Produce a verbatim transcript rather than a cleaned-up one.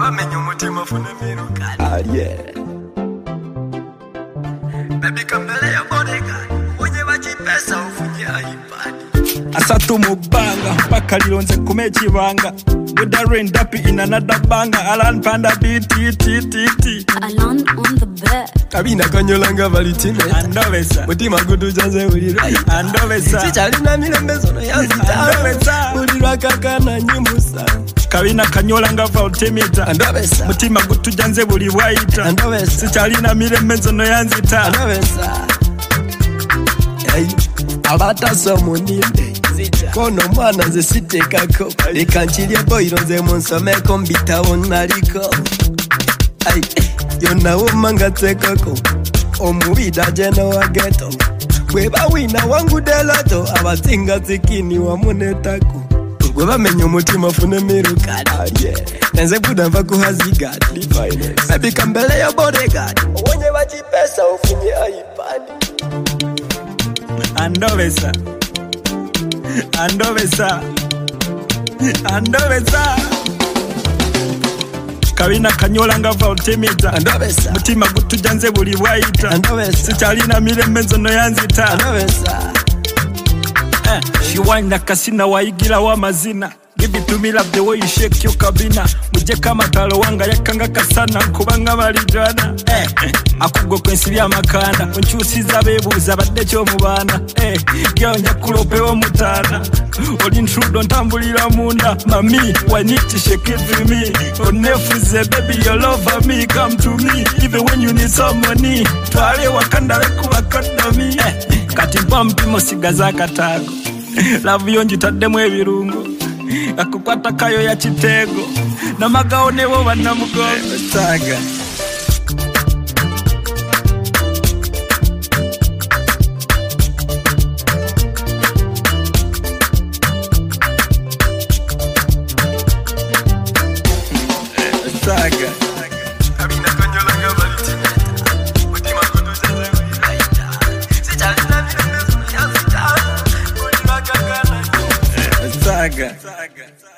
bamenye umutima fune miruka. Ah yeah. Baby kambele ya bodyguard. Wenye bajipesa ufunye iPad. Asatu mubanga mpaka lironze kumechi banga. With a rain dappy in another banga. Alan panda beat t t t t. Alan on the bed. Kabina kanyolanga valitine. Andovesa. Mutima gudu janze uri right. Andovesa. Chichali na milembezo no yazita. Andovesa. Uri rakaka na nyumusa. Kabina kanyolanga voltimeter. Andovesa. Mutima gudu janze uri white. Andovesa. Chichali na milembezo no yazita. Andovesa. Hey. Abata somuninde. Kono mwana nze sitekako. Leka nchilye boyiro nze munsomeko mbitawo naliko. Ay, yona umanga tekako. Omubida jeno wa ghetto. Weba wina wangu deloto. Abatinga zikini wa munetako. Weba menyo mutima fune miruka. Ah yeah. Nenze buda mva kuhazigad. Baby kambele ya bodyguard. Wenye wajipesa ufunye iPad. Andovesa. Andovesa. Andovesa. Kabina kanyolanga voltimeter. Andovesa. Mutima gutu janze buli white. Andovesa. Sichalina milembezo no yanzita. Andovesa. Eh, she wine na kasina waigira wa mazina. Give it to me love the way you shake your kabina. Muje kama talo wanga yakanga kasana kubanga balijana. Eh, akugo kwensiri amakanda. Onchusiza bebuza badde kyo mubana. Eh, girl nyakulope wo mutana. Oli ntrudo ntambulira munda. Mami, why need to shake it for me? Onefuze baby you love me, come to me even when you need some money. Twale wakanda lekuba kodomi. Eh, kati mpampi mosigaza katago. Love yonji taddemu ebirungo. Akukwata kayo ya chitego. Na magaone wo banamugongo. Saga. Saga. Kabina kanyolanga valitine. Mutima gudu janze uri right. Sichalina milembezo no yazita. Uri rakaka na nyumusa. Saga. Saga.